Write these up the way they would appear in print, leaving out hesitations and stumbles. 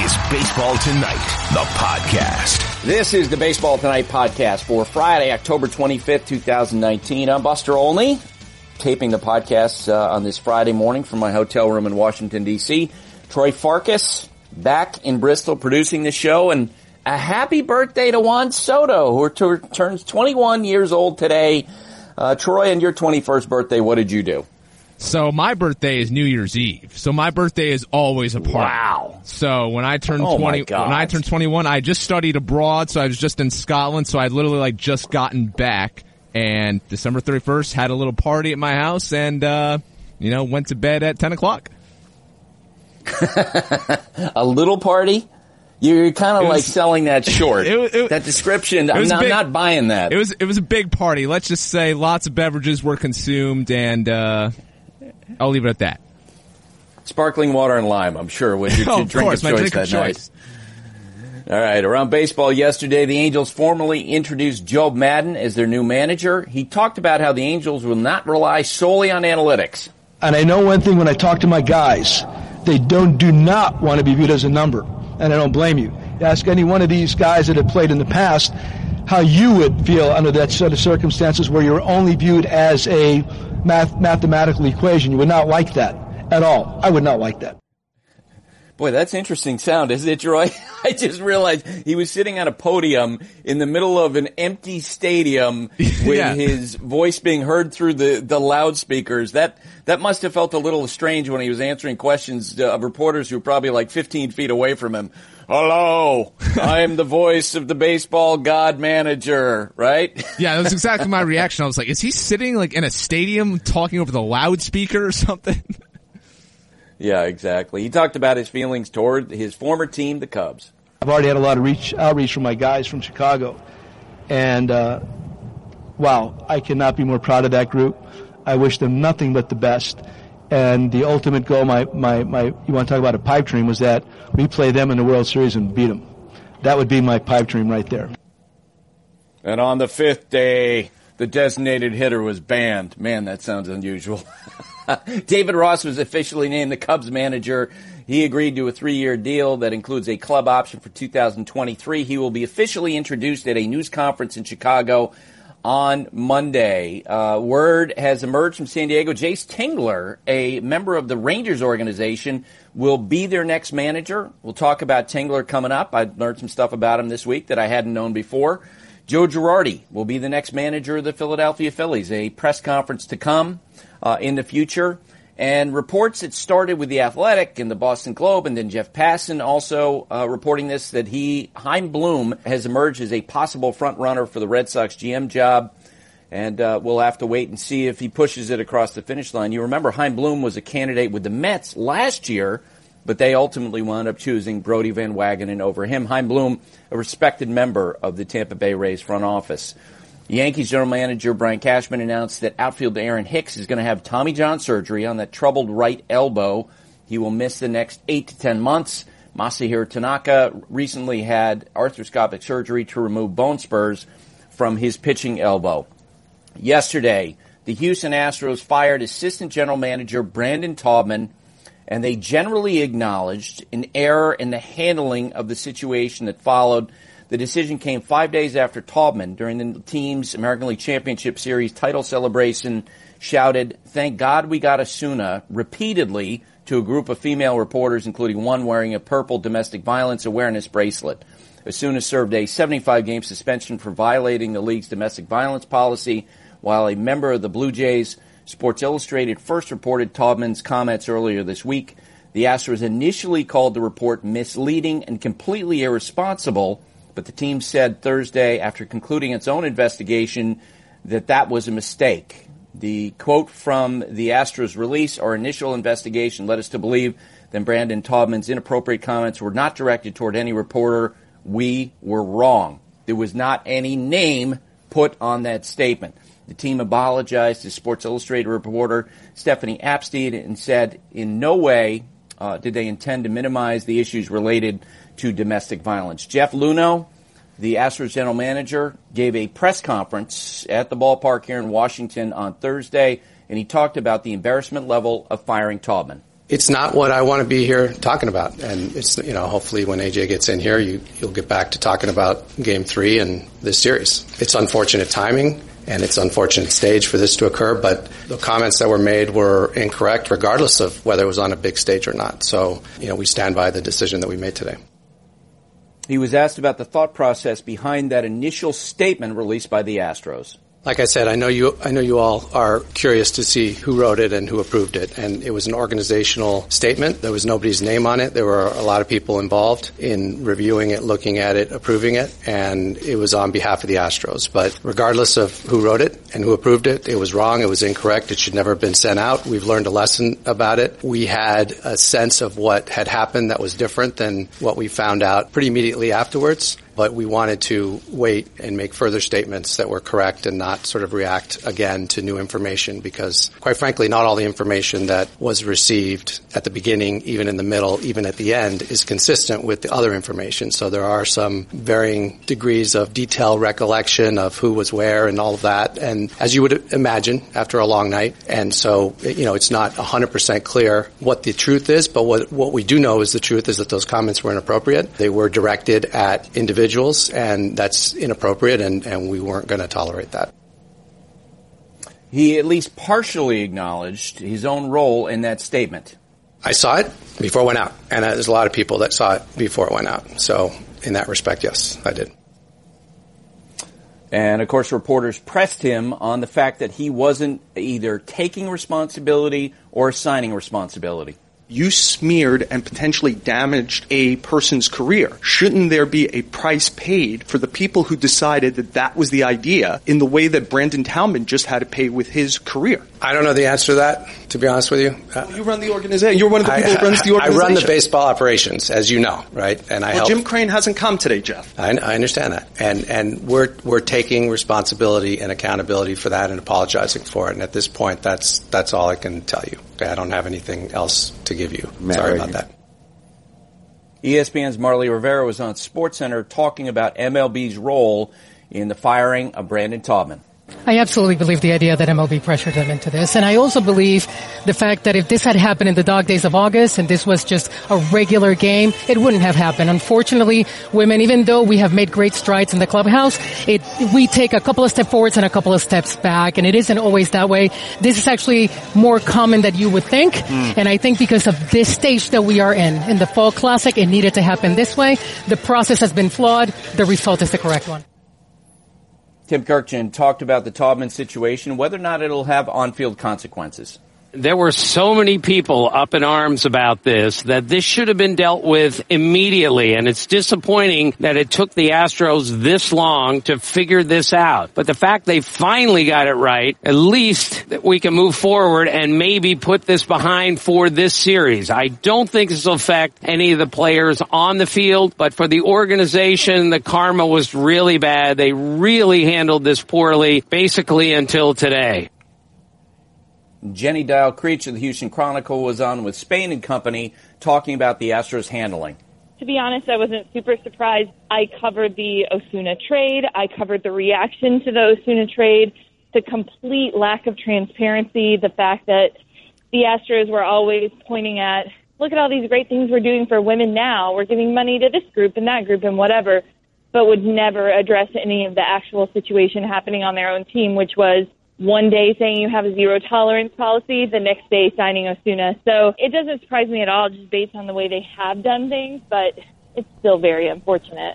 is Baseball Tonight, the podcast. This is the Baseball Tonight podcast for Friday, October 25th, 2019. I'm Buster Olney, taping the podcast on this Friday morning from my hotel room in Washington, D.C. Troy Farkas back in Bristol producing the show, and a happy birthday to Juan Soto, who turns 21 years old today. Troy, on your 21st birthday, what did you do? So my birthday is New Year's Eve. So my birthday is always a party. Wow. So when I turned 21, I just studied abroad, so I was just in Scotland, so I'd literally just gotten back, and December 31st had a little party at my house and went to bed at 10 o'clock. A little party? You're kind of like selling that short. That description, I'm not buying that. It was a big party. Let's just say lots of beverages were consumed, and I'll leave it at that. Sparkling water and lime, I'm sure, was your drink of choice that night. All right, around baseball yesterday, the Angels formally introduced Joe Maddon as their new manager. He talked about how the Angels will not rely solely on analytics. And I know one thing when I talk to my guys, they do not want to be viewed as a number, and I don't blame you. Ask any one of these guys that have played in the past how you would feel under that set of circumstances where you're only viewed as a mathematical equation. You would not like that at all. I would not like that. Boy, that's interesting sound, isn't it, Troy? I just realized he was sitting on a podium in the middle of an empty stadium with his voice being heard through the loudspeakers. That must have felt a little strange when he was answering questions of reporters who were probably like 15 feet away from him. Hello, I'm the voice of the baseball god manager, right? Yeah, that was exactly my reaction. I was like, is he sitting like in a stadium talking over the loudspeaker or something? Yeah, exactly. He talked about his feelings toward his former team, the Cubs. I've already had a lot of outreach from my guys from Chicago. And, wow, I cannot be more proud of that group. I wish them nothing but the best. And the ultimate goal, you want to talk about a pipe dream, was that we play them in the World Series and beat them. That would be my pipe dream right there. And on the fifth day, the designated hitter was banned. Man, that sounds unusual. David Ross was officially named the Cubs manager. He agreed to a 3-year deal that includes a club option for 2023. He will be officially introduced at a news conference in Chicago on Monday. Word has emerged from San Diego. Jace Tingler, a member of the Rangers organization, will be their next manager. We'll talk about Tingler coming up. I learned some stuff about him this week that I hadn't known before. Joe Girardi will be the next manager of the Philadelphia Phillies. A press conference to come in the future. And reports that started with The Athletic and the Boston Globe, and then Jeff Passan also reporting this, that Chaim Bloom has emerged as a possible front runner for the Red Sox GM job. And we'll have to wait and see if he pushes it across the finish line. You remember Chaim Bloom was a candidate with the Mets last year, but they ultimately wound up choosing Brodie Van Wagenen over him. Chaim Bloom, a respected member of the Tampa Bay Rays front office. Yankees general manager Brian Cashman announced that outfielder Aaron Hicks is going to have Tommy John surgery on that troubled right elbow. He will miss the next 8 to 10 months. Masahiro Tanaka recently had arthroscopic surgery to remove bone spurs from his pitching elbow. Yesterday, the Houston Astros fired assistant general manager Brandon Taubman, and they generally acknowledged an error in the handling of the situation that followed. The decision came 5 days after Taubman, during the team's American League Championship Series title celebration, shouted, "Thank God we got Osuna," repeatedly to a group of female reporters, including one wearing a purple domestic violence awareness bracelet. Osuna served a 75-game suspension for violating the league's domestic violence policy, while a member of the Blue Jays. Sports Illustrated first reported Taubman's comments earlier this week. The Astros initially called the report misleading and completely irresponsible, but the team said Thursday, after concluding its own investigation, that was a mistake. The quote from the Astros release, "Our initial investigation led us to believe that Brandon Taubman's inappropriate comments were not directed toward any reporter. We were wrong." There was not any name put on that statement. The team apologized to Sports Illustrated reporter Stephanie Apstead and said in no way did they intend to minimize the issues related to domestic violence. Jeff Luhnow, the Astros general manager, gave a press conference at the ballpark here in Washington on Thursday, and he talked about the embarrassment level of firing Taubman. It's not what I want to be here talking about. And it's, hopefully when AJ gets in here, you'll get back to talking about Game 3 and this series. It's unfortunate timing, and it's unfortunate stage for this to occur, but the comments that were made were incorrect regardless of whether it was on a big stage or not. So, we stand by the decision that we made today. He was asked about the thought process behind that initial statement released by the Astros. Like I said, I know you all are curious to see who wrote it and who approved it. And it was an organizational statement. There was nobody's name on it. There were a lot of people involved in reviewing it, looking at it, approving it, and it was on behalf of the Astros. But regardless of who wrote it and who approved it, it was wrong. It was incorrect. It should never have been sent out. We've learned a lesson about it. We had a sense of what had happened that was different than what we found out pretty immediately afterwards. But we wanted to wait and make further statements that were correct and not sort of react again to new information because, quite frankly, not all the information that was received at the beginning, even in the middle, even at the end, is consistent with the other information. So there are some varying degrees of detailed recollection of who was where and all of that. And as you would imagine, after a long night. And so, it's not 100% clear what the truth is, but what we do know is the truth is that those comments were inappropriate. They were directed at individuals, and that's inappropriate, and we weren't going to tolerate that. He at least partially acknowledged his own role in that statement. I saw it before it went out, and there's a lot of people that saw it before it went out. So in that respect, yes, I did. And, of course, reporters pressed him on the fact that he wasn't either taking responsibility or assigning responsibility. You smeared and potentially damaged a person's career. Shouldn't there be a price paid for the people who decided that that was the idea in the way that Brandon Talman just had to pay with his career? I don't know the answer to that, to be honest with you. You run the organization. You're one of the people who runs the organization. I run the baseball operations, as you know, right? And I help. Jim Crane hasn't come today, Jeff. I understand that. And we're taking responsibility and accountability for that and apologizing for it. And at this point, that's all I can tell you. I don't have anything else to give you. Sorry about that. ESPN's Marly Rivera was on SportsCenter talking about MLB's role in the firing of Brandon Taubman. I absolutely believe the idea that MLB pressured them into this. And I also believe the fact that if this had happened in the dog days of August and this was just a regular game, it wouldn't have happened. Unfortunately, women, even though we have made great strides in the clubhouse, we take a couple of steps forwards and a couple of steps back. And it isn't always that way. This is actually more common than you would think. And I think because of this stage that we are in the Fall Classic, it needed to happen this way. The process has been flawed. The result is the correct one. Tim Kurkjian talked about the Taubman situation, whether or not it'll have on-field consequences. There were so many people up in arms about this that this should have been dealt with immediately, and it's disappointing that it took the Astros this long to figure this out. But the fact they finally got it right, at least that we can move forward and maybe put this behind for this series. I don't think this will affect any of the players on the field, but for the organization, the karma was really bad. They really handled this poorly, basically until today. Jenny Dial Creech of the Houston Chronicle was on with Spain and Company talking about the Astros' handling. To be honest, I wasn't super surprised. I covered the Osuna trade. I covered the reaction to the Osuna trade, the complete lack of transparency, the fact that the Astros were always pointing at, look at all these great things we're doing for women now. We're giving money to this group and that group and whatever, but would never address any of the actual situation happening on their own team, which was one day saying you have a zero tolerance policy, the next day signing Osuna. So it doesn't surprise me at all just based on the way they have done things, but it's still very unfortunate.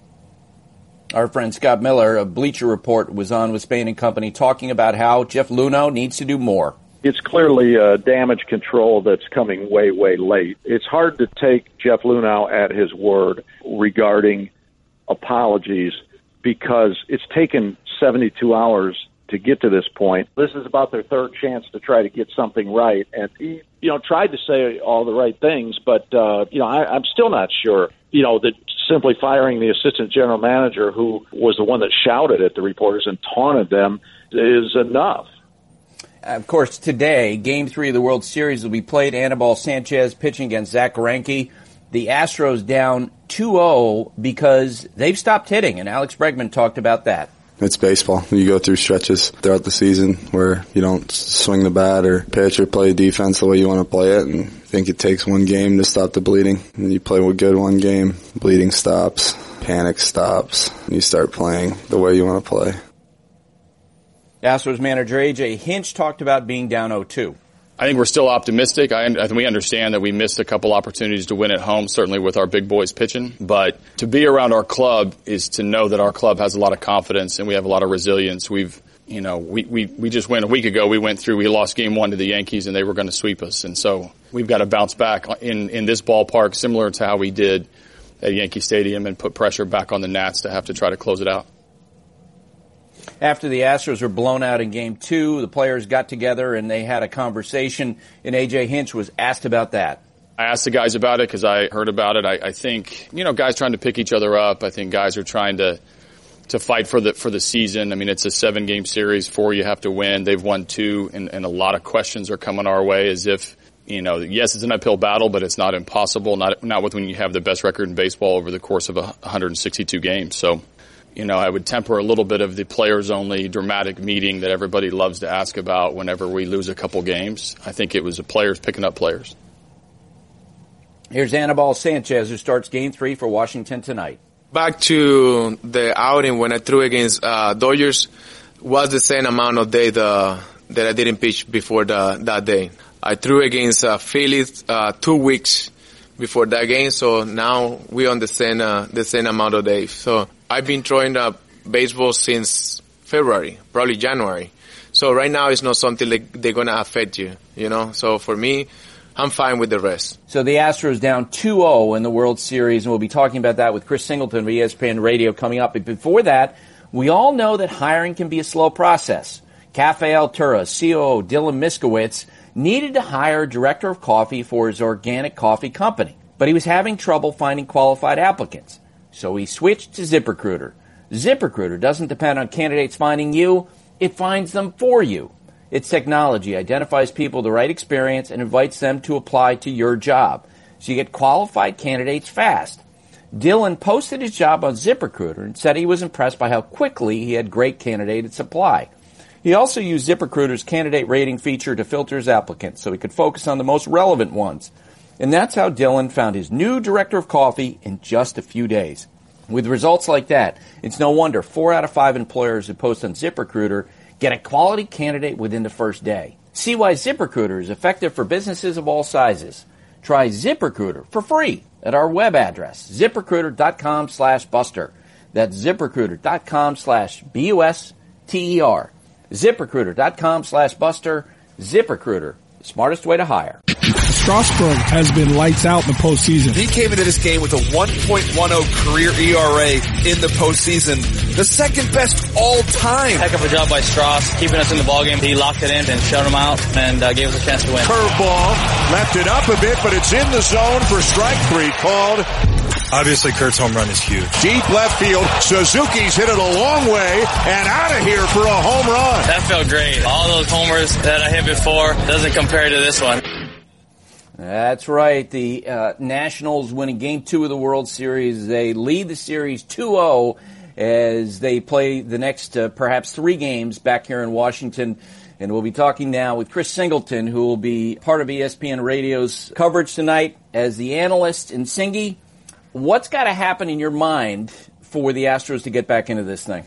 Our friend Scott Miller of Bleacher Report was on with Spain and Company talking about how Jeff Luhnow needs to do more. It's clearly damage control that's coming way, way late. It's hard to take Jeff Luhnow at his word regarding apologies because it's taken 72 hours to get to this point. This is about their third chance to try to get something right. And he, tried to say all the right things, but, I'm still not sure, that simply firing the assistant general manager who was the one that shouted at the reporters and taunted them is enough. Of course, today, Game 3 of the World Series will be played. Anibal Sanchez pitching against Zach Greinke. The Astros down 2-0 because they've stopped hitting, and Alex Bregman talked about that. It's baseball. You go through stretches throughout the season where you don't swing the bat or pitch or play defense the way you want to play it, and I think it takes one game to stop the bleeding. And you play good one game, bleeding stops, panic stops, and you start playing the way you want to play. Astros manager A.J. Hinch talked about being down 0-2. I think we're still optimistic. We understand that we missed a couple opportunities to win at home, certainly with our big boys pitching. But to be around our club is to know that our club has a lot of confidence and we have a lot of resilience. We just went a week ago. We lost game 1 to the Yankees and they were going to sweep us. And so we've got to bounce back in this ballpark, similar to how we did at Yankee Stadium, and put pressure back on the Nats to have to try to close it out. After the Astros were blown out in Game 2, the players got together and they had a conversation, and A.J. Hinch was asked about that. I asked the guys about it because I heard about it. I think, guys trying to pick each other up. I think guys are trying to fight for the season. I mean, it's a 7-game series, 4 you have to win. They've won 2, and a lot of questions are coming our way as if, yes, it's an uphill battle, but it's not impossible, not with when you have the best record in baseball over the course of 162 games. So, I would temper a little bit of the players-only dramatic meeting that everybody loves to ask about whenever we lose a couple games. I think it was the players picking up players. Here's Anibal Sanchez, who starts Game 3 for Washington tonight. Back to the outing when I threw against Dodgers was the same amount of day that I didn't pitch before that day. I threw against Phillies 2 weeks before that game, so now we're on the same amount of days. So I've been throwing baseball since February, probably January. So right now it's not something they're going to affect you, So for me, I'm fine with the rest. So the Astros down 2-0 in the World Series, and we'll be talking about that with Chris Singleton of ESPN Radio coming up. But before that, we all know that hiring can be a slow process. Cafe Altura COO Dylan Miskowitz needed to hire a director of coffee for his organic coffee company, but he was having trouble finding qualified applicants. So he switched to ZipRecruiter. ZipRecruiter doesn't depend on candidates finding you, it finds them for you. Its technology identifies people with the right experience and invites them to apply to your job. So you get qualified candidates fast. Dylan posted his job on ZipRecruiter and said he was impressed by how quickly he had great candidates apply. He also used ZipRecruiter's candidate rating feature to filter his applicants so he could focus on the most relevant ones. And that's how Dylan found his new director of coffee in just a few days. With results like that, it's no wonder 4 out of 5 employers who post on ZipRecruiter get a quality candidate within the first day. See why ZipRecruiter is effective for businesses of all sizes. Try ZipRecruiter for free at our web address, ZipRecruiter.com/Buster. That's ZipRecruiter.com/BUSTER. ZipRecruiter.com/Buster. ZipRecruiter, the smartest way to hire. Strasburg has been lights out in the postseason. He came into this game with a 1.10 career ERA in the postseason, the second best all time. Heck of a job by Strauss, keeping us in the ballgame. He locked it in and shut him out and gave us a chance to win. Curveball, left it up a bit, but it's in the zone for strike 3 called. Obviously, Kurt's home run is huge. Deep left field. Suzuki's hit it a long way and out of here for a home run. That felt great. All those homers that I hit before doesn't compare to this one. That's right. The Nationals winning Game 2 of the World Series. They lead the series 2-0 as they play the next perhaps 3 games back here in Washington. And we'll be talking now with Chris Singleton, who will be part of ESPN Radio's coverage tonight as the analyst. And Singy, what's got to happen in your mind for the Astros to get back into this thing?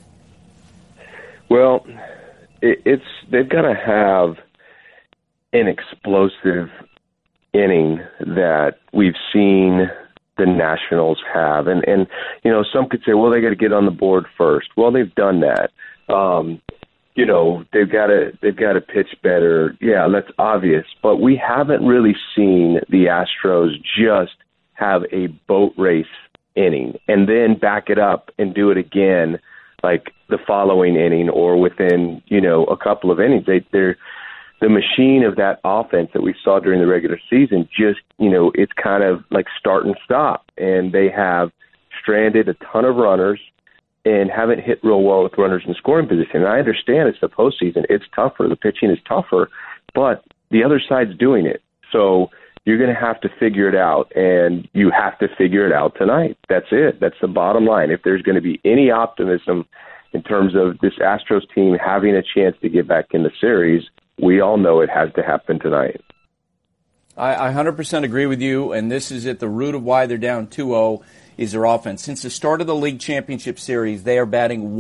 Well, they've got to have an explosive inning that we've seen the Nationals have. And some could say, well, they got to get on the board first. Well, they've done that. They've got to pitch better. Yeah, that's obvious. But we haven't really seen the Astros just have a boat race inning and then back it up and do it again like the following inning or within, a couple of innings. They're the machine of that offense that we saw during the regular season, just, it's kind of like start and stop. And they have stranded a ton of runners and haven't hit real well with runners in scoring position. And I understand it's the postseason. It's tougher. The pitching is tougher, but the other side's doing it. So you're going to have to figure it out, and you have to figure it out tonight. That's it. That's the bottom line. If there's going to be any optimism in terms of this Astros team having a chance to get back in the series, we all know it has to happen tonight. I 100% agree with you, and this is at the root of why they're down 2-0 is their offense. Since the start of the league championship series, they are batting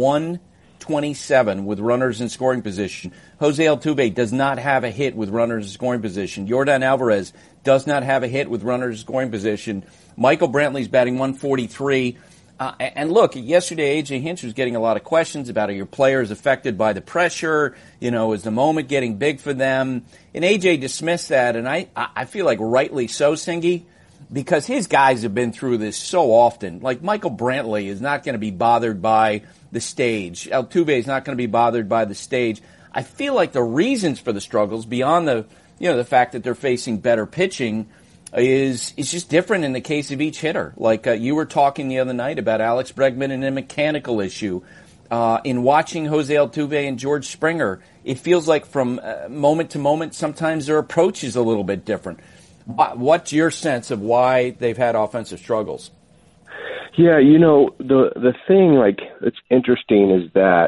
127 with runners in scoring position. Jose Altuve does not have a hit with runners in scoring position. Yordan Alvarez does not have a hit with runners in scoring position. Michael Brantley's batting 143. And look, yesterday A.J. Hinch was getting a lot of questions about, are your players affected by the pressure? You know, is the moment getting big for them? And A.J. dismissed that, and I feel like rightly so, Singy, because his guys have been through this so often. Like, Michael Brantley is not going to be bothered by the stage. Altuve is not going to be bothered by the stage. I feel like the reasons for the struggles, beyond the fact that they're facing better pitching, is just different in the case of each hitter. Like you were talking the other night about Alex Bregman and a mechanical issue. In watching Jose Altuve and George Springer, it feels like from moment to moment, sometimes their approach is a little bit different. What's your sense of why they've had offensive struggles? Yeah, the thing that's interesting is that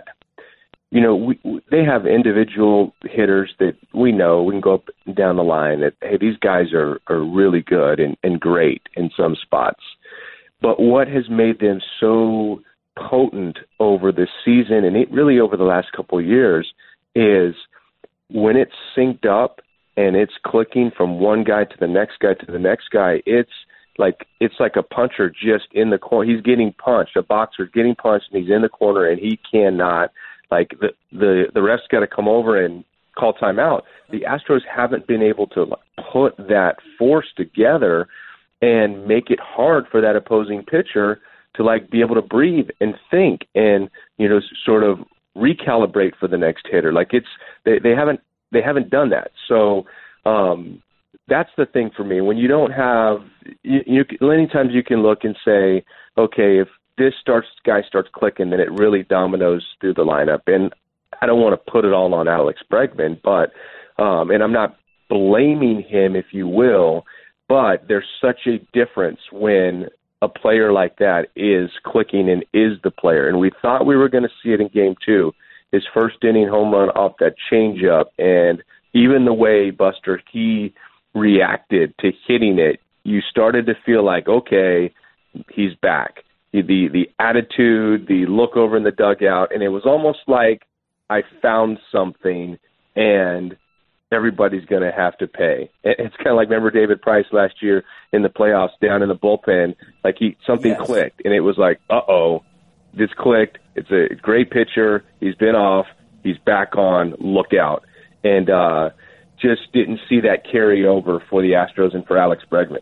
they have individual hitters that we know, we can go up and down the line that, hey, these guys are really good and great in some spots. But what has made them so potent over this season and really over the last couple of years is when it's synced up and it's clicking from one guy to the next guy to the next guy, it's like a puncher just in the corner. He's getting punched, a boxer's getting punched, and he's in the corner, and he cannot. The ref's got to come over and call timeout. The Astros haven't been able to put that force together and make it hard for that opposing pitcher to be able to breathe and think and sort of recalibrate for the next hitter. They haven't done that. So that's the thing for me. When you don't have, many times you can look and say, okay, if this guy starts clicking, then it really dominoes through the lineup. And I don't want to put it all on Alex Bregman, but and I'm not blaming him, if you will, but there's such a difference when a player like that is clicking and is the player. And we thought we were going to see it in Game 2, his first inning home run off that changeup, and even the way, Buster, he reacted to hitting it, you started to feel like, okay, he's back. The attitude, the look over in the dugout, and it was almost like I found something and everybody's going to have to pay. It's kind of like, remember David Price last year in the playoffs down in the bullpen, something clicked, and it was like, uh-oh, this clicked. It's a great pitcher. He's been off. He's back on. Look out. And just didn't see that carry over for the Astros and for Alex Bregman.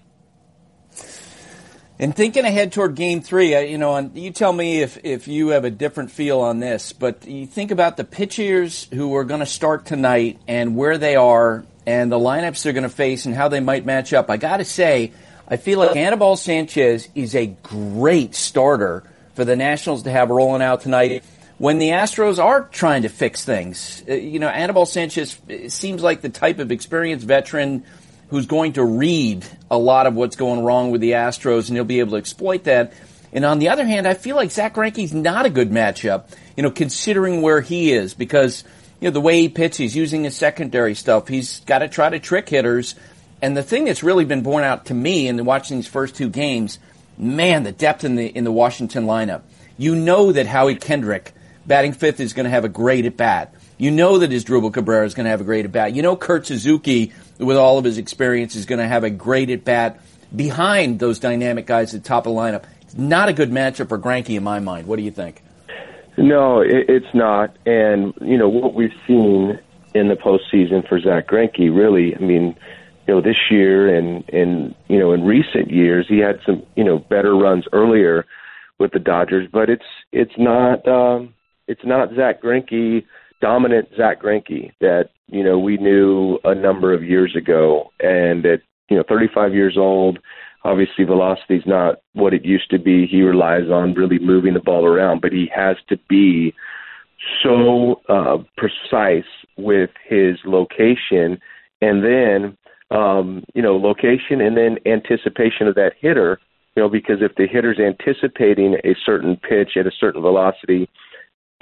And thinking ahead toward Game 3, and you tell me if you have a different feel on this, but you think about the pitchers who are going to start tonight and where they are and the lineups they're going to face and how they might match up. I got to say, I feel like Anibal Sanchez is a great starter for the Nationals to have rolling out tonight when the Astros are trying to fix things. Anibal Sanchez seems like the type of experienced veteran who's going to read a lot of what's going wrong with the Astros, and he'll be able to exploit that. And on the other hand, I feel like Zach Greinke's not a good matchup, considering where he is, because, the way he pitches, he's using his secondary stuff. He's got to try to trick hitters. And the thing that's really been borne out to me in watching these first two games, man, the depth in the Washington lineup. You know that Howie Kendrick, batting fifth, is going to have a great at-bat. You know that Asdrubal Cabrera is going to have a great at-bat. You know Kurt Suzuki, with all of his experience, is going to have a great at-bat behind those dynamic guys at the top of the lineup. It's not a good matchup for Greinke in my mind. What do you think? No, it's not. And, what we've seen in the postseason for Zach Greinke, really, this year and in recent years, he had some, better runs earlier with the Dodgers, but it's not Zach Greinke, dominant Zach Greinke that, we knew a number of years ago. And at, 35 years old, obviously velocity is not what it used to be. He relies on really moving the ball around, but he has to be so precise with his location and then, location and then anticipation of that hitter, because if the hitter's anticipating a certain pitch at a certain velocity,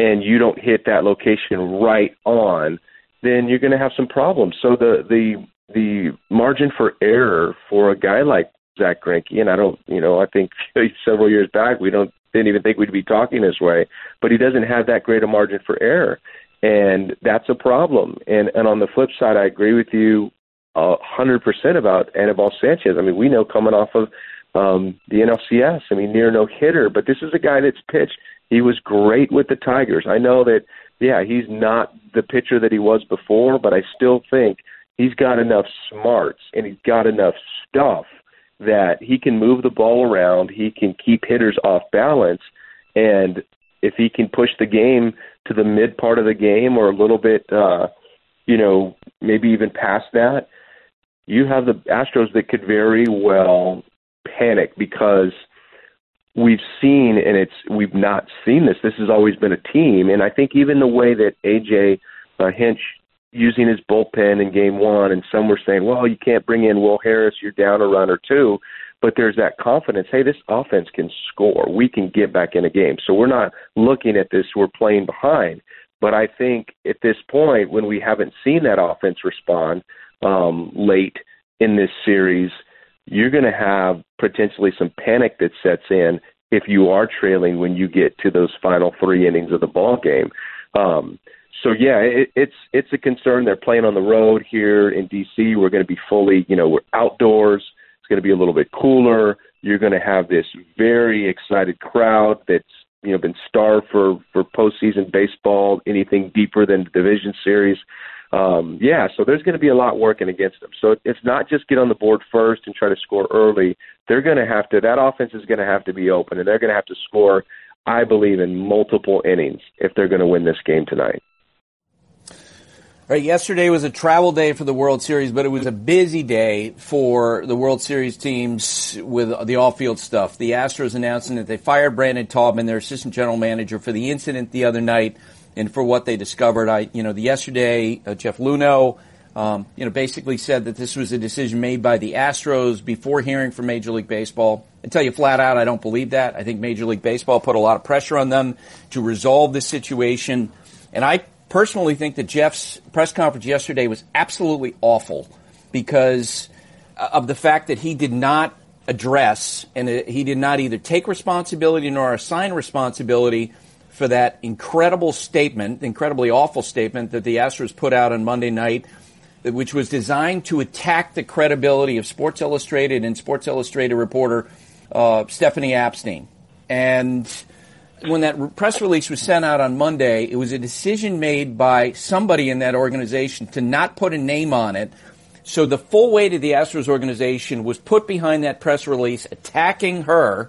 and you don't hit that location right on, then you're going to have some problems. So the margin for error for a guy like Zach Greinke, and I think several years back didn't even think we'd be talking this way, but he doesn't have that great a margin for error, and that's a problem. And on the flip side, I agree with you 100% about Anibal Sanchez. I mean, we know coming off of the NLCS, near no hitter, but this is a guy that's pitched. He was great with the Tigers. I know that, he's not the pitcher that he was before, but I still think he's got enough smarts and he's got enough stuff that he can move the ball around, he can keep hitters off balance, and if he can push the game to the mid part of the game or a little bit, maybe even past that, you have the Astros that could very well panic, because we've not seen this. This has always been a team, and I think even the way that A.J. Hinch using his bullpen in game one, and some were saying, well, you can't bring in Will Harris, you're down a run or two, but there's that confidence, hey, this offense can score. We can get back in a game. So we're not looking at this, we're playing behind. But I think at this point, when we haven't seen that offense respond late in this series, you're going to have potentially some panic that sets in if you are trailing when you get to those final 3 innings of the ball game. It's a concern. They're playing on the road here in D.C. We're going to be fully, we're outdoors. It's going to be a little bit cooler. You're going to have this very excited crowd that's, been starved for postseason baseball, anything deeper than the division series. So there's going to be a lot working against them. So it's not just get on the board first and try to score early. They're going to have to, that offense is going to have to be open, and they're going to have to score, I believe, in multiple innings if they're going to win this game tonight. All right, yesterday was a travel day for the World Series, but it was a busy day for the World Series teams with the off-field stuff. The Astros announcing that they fired Brandon Taubman, their assistant general manager, for the incident the other night and for what they discovered. Yesterday, Jeff Luhnow, basically said that this was a decision made by the Astros before hearing from Major League Baseball. I tell you flat out, I don't believe that. I think Major League Baseball put a lot of pressure on them to resolve this situation, and I personally think that Jeff's press conference yesterday was absolutely awful because of the fact that he did not address and he did not either take responsibility nor assign responsibility for that incredibly awful statement that the Astros put out on Monday night, which was designed to attack the credibility of Sports Illustrated and Sports Illustrated reporter Stephanie Apstein. And when that press release was sent out on Monday, it was a decision made by somebody in that organization to not put a name on it. So the full weight of the Astros organization was put behind that press release, attacking her.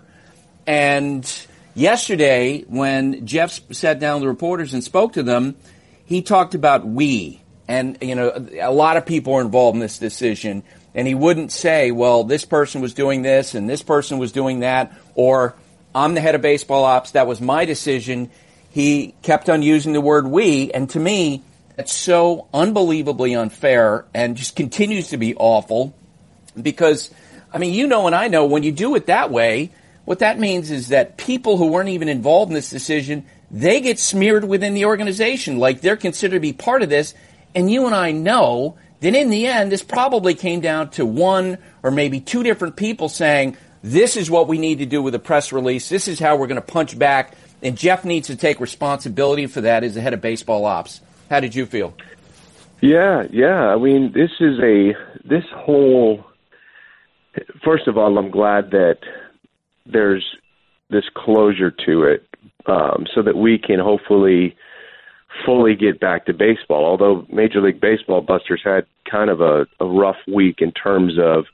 And yesterday, when Jeff sat down with the reporters and spoke to them, he talked about we. And, a lot of people are involved in this decision. And he wouldn't say, well, this person was doing this and this person was doing that, or I'm the head of baseball ops, that was my decision. He kept on using the word we, and to me, that's so unbelievably unfair and just continues to be awful because, and I know, when you do it that way, what that means is that people who weren't even involved in this decision, they get smeared within the organization, like they're considered to be part of this, and you and I know that in the end, this probably came down to one or maybe two different people saying, this is what we need to do with a press release. This is how we're going to punch back. And Jeff needs to take responsibility for that as the head of baseball ops. How did you feel? Yeah. This whole, first of all, I'm glad that there's this closure to it so that we can hopefully fully get back to baseball. Although Major League Baseball, Buster's had kind of a rough week in terms of,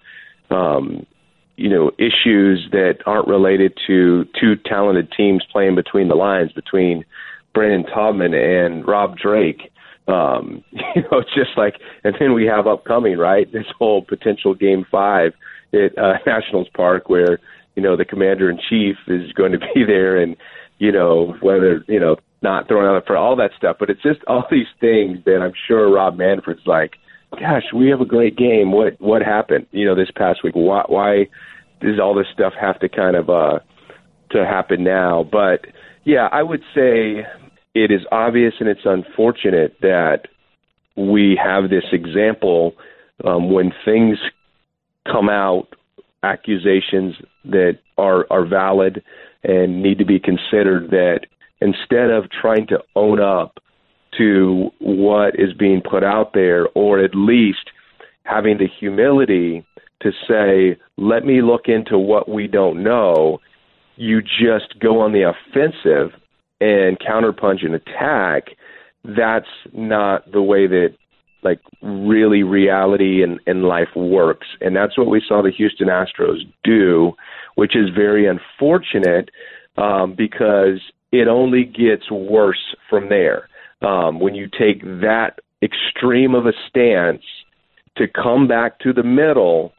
issues that aren't related to two talented teams playing between the lines, between Brandon Taubman and Rob Drake. Just like, and then we have upcoming, right, this whole potential Game 5 at Nationals Park where, the commander-in-chief is going to be there and, whether, not throwing out for all that stuff. But it's just all these things that I'm sure Rob Manfred's like, gosh, we have a great game. What happened, this past week? Why does all this stuff have to kind of to happen now? But, yeah, I would say it is obvious and it's unfortunate that we have this example when things come out, accusations that are valid and need to be considered, that instead of trying to own up to what is being put out there, or at least having the humility to say, let me look into what we don't know, you just go on the offensive and counterpunch and attack. That's not the way that really reality and life works. And that's what we saw the Houston Astros do, which is very unfortunate because it only gets worse from there. When you take that extreme of a stance to come back to the middle,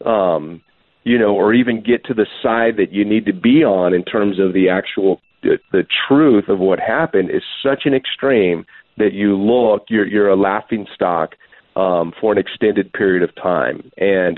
or even get to the side that you need to be on in terms of the actual the truth of what happened, is such an extreme that you're a laughing stock for an extended period of time. And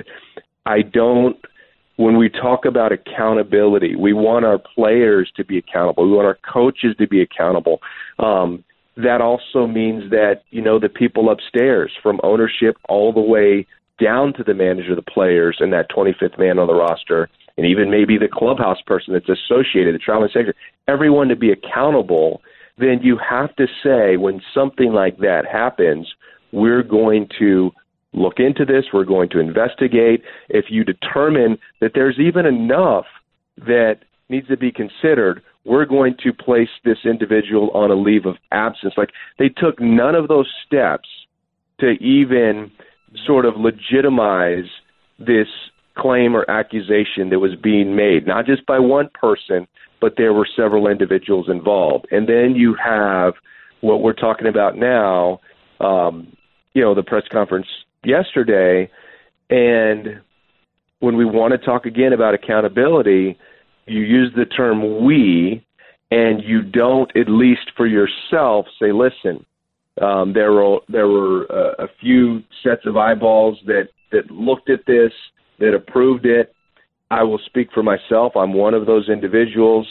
when we talk about accountability, we want our players to be accountable. We want our coaches to be accountable. That also means that, the people upstairs, from ownership all the way down to the manager, the players, and that 25th man on the roster, and even maybe the clubhouse person that's associated, the traveling secretary, everyone to be accountable. Then you have to say, when something like that happens, we're going to look into this, we're going to investigate. If you determine that there's even enough that needs to be considered, we're going to place this individual on a leave of absence. They took none of those steps to even sort of legitimize this claim or accusation that was being made, not just by one person, but there were several individuals involved. And then you have what we're talking about now, the press conference yesterday. And when we want to talk again about accountability, you use the term we, and you don't, at least for yourself, say, listen, there were a few sets of eyeballs that looked at this, that approved it. I will speak for myself. I'm one of those individuals.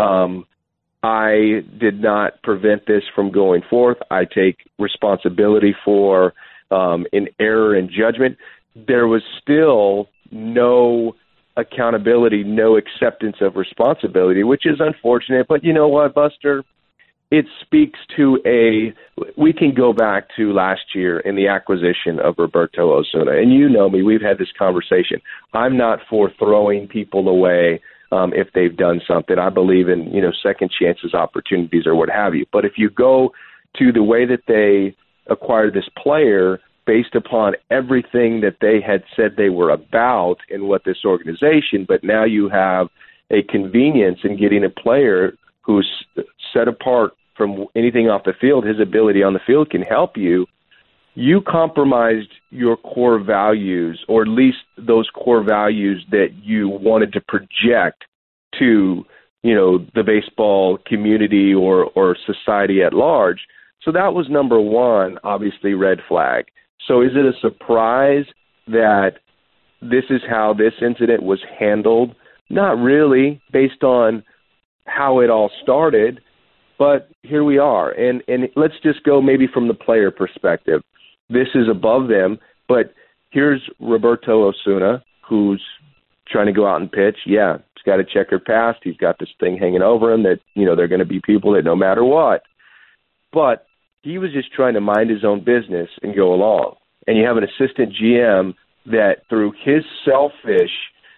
I did not prevent this from going forth. I take responsibility for an error in judgment. There was still no accountability, no acceptance of responsibility, which is unfortunate. But you know what, Buster? It speaks to we can go back to last year in the acquisition of Roberto Osuna. And you know me, we've had this conversation. I'm not for throwing people away if they've done something. I believe in, second chances, opportunities, or what have you. But if you go to the way that they acquired this player based upon everything that they had said they were about and what this organization, but now you have a convenience in getting a player who's set apart from anything off the field, his ability on the field can help you. You compromised your core values, or at least those core values that you wanted to project to, the baseball community or society at large. So that was number one, obviously, red flag. So is it a surprise that this is how this incident was handled? Not really, based on how it all started. But here we are, and let's just go maybe from the player perspective. This is above them, but here's Roberto Osuna, who's trying to go out and pitch. Yeah, he's got a checkered past. He's got this thing hanging over him that, they're going to be people that no matter what. But he was just trying to mind his own business and go along. And you have an assistant GM that, through his selfish,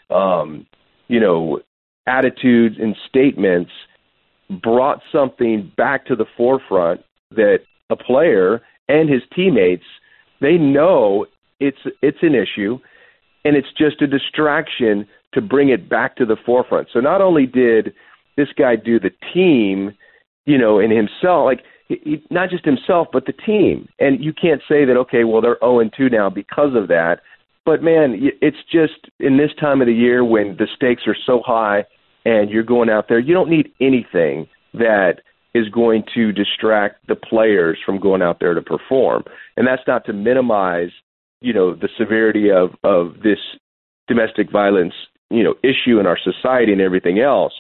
attitudes and statements, brought something back to the forefront that a player and his teammates, they know it's an issue, and it's just a distraction to bring it back to the forefront. So not only did this guy do the team, and himself, not just himself, but the team. And you can't say that, okay, well, they're 0-2 now because of that. But, man, it's just in this time of the year when the stakes are so high and you're going out there, you don't need anything that is going to distract the players from going out there to perform. And that's not to minimize, the severity of this domestic violence, issue in our society and everything else.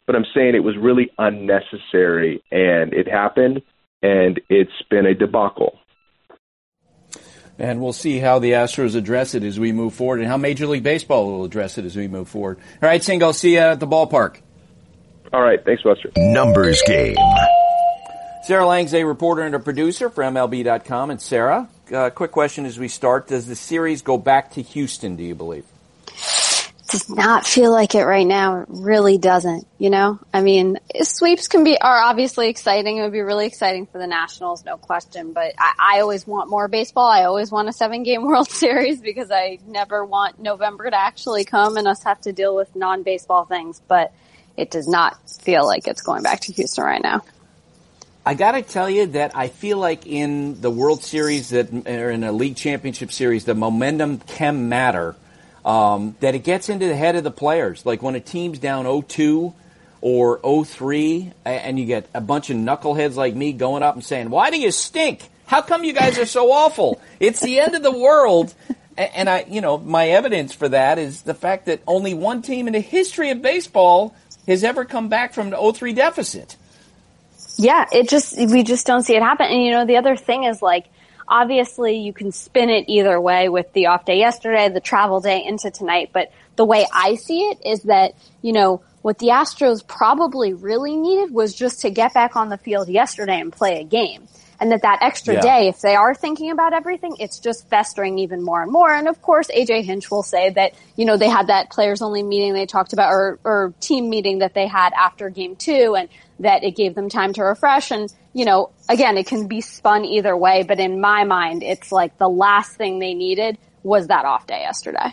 but I'm saying it was really unnecessary, and it happened, and it's been a debacle. And we'll see how the Astros address it as we move forward and how Major League Baseball will address it as we move forward. All right, Singh, I'll see you at the ballpark. All right, thanks, Buster. Numbers game. Sarah Lang's a reporter and a producer for MLB.com. And Sarah, quick question as we start. Does the series go back to Houston, do you believe? Does not feel like it right now. It really doesn't, you know? I mean, sweeps are obviously exciting. It would be really exciting for the Nationals, no question. But I always want more baseball. I always want a 7-game World Series because I never want November to actually come and us have to deal with non-baseball things. But it does not feel like it's going back to Houston right now. I gotta tell you that I feel like in the World Series or in a league championship series, the momentum can matter. That it gets into the head of the players. Like when a team's down 0-2 or 0-3 and you get a bunch of knuckleheads like me going up and saying, why do you stink? How come you guys are so awful? It's the end of the world. And my evidence for that is the fact that only one team in the history of baseball has ever come back from an 0-3 deficit. Yeah, we just don't see it happen. And the other thing is obviously, you can spin it either way with the off day yesterday, the travel day into tonight. But the way I see it is that, what the Astros probably really needed was just to get back on the field yesterday and play a game. And that extra day, if they are thinking about everything, it's just festering even more and more. And of course, AJ Hinch will say that, they had that players only meeting they talked about or team meeting that they had after game 2 and that it gave them time to refresh. And, again, it can be spun either way. But in my mind, it's like the last thing they needed was that off day yesterday.